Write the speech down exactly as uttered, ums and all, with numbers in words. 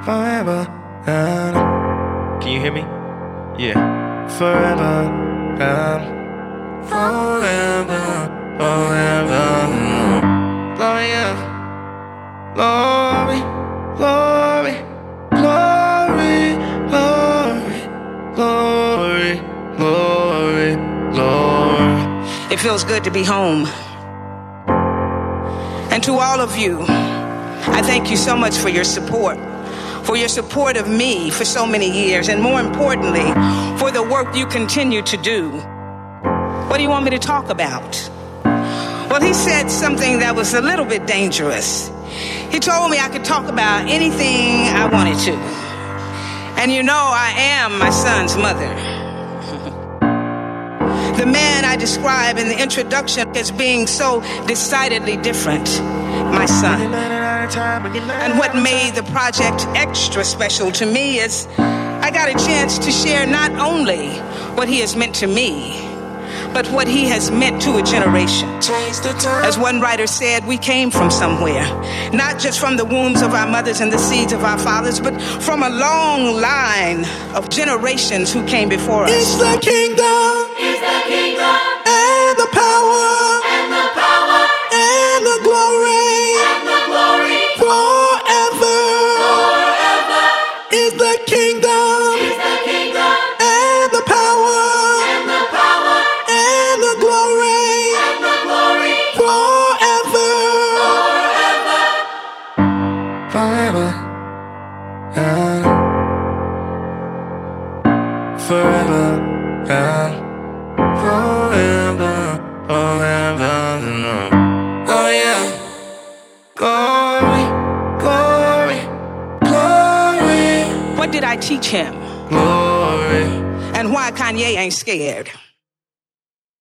forever and Can you hear me? Yeah. forever and forever, forever. Glory, yeah. Glory, glory, glory, glory, glory, glory, glory. It feels good to be home. And to all of you, I thank you so much for your support, for your support of me for so many years, and more importantly, for the work you continue to do. What do you want me to talk about? Well, he said something that was a little bit dangerous. He told me I could talk about anything I wanted to. And you know, I am my son's mother. The man I describe in the introduction as being so decidedly different, my son. And what made the project extra special to me is I got a chance to share not only what he has meant to me, but what he has meant to a generation. As one writer said, we came from somewhere, not just from the wombs of our mothers and the seeds of our fathers, but from a long line of generations who came before us. It's the kingdom, Is the kingdom and the power, and the power and the glory, and the glory forever. forever. Is the kingdom, Is the kingdom and the power, and the power and the glory, and the glory forever, forever. forever, and forever, and forever, forever. Oh yeah, glory, glory, glory, What did I teach him? glory. And why Kanye ain't scared?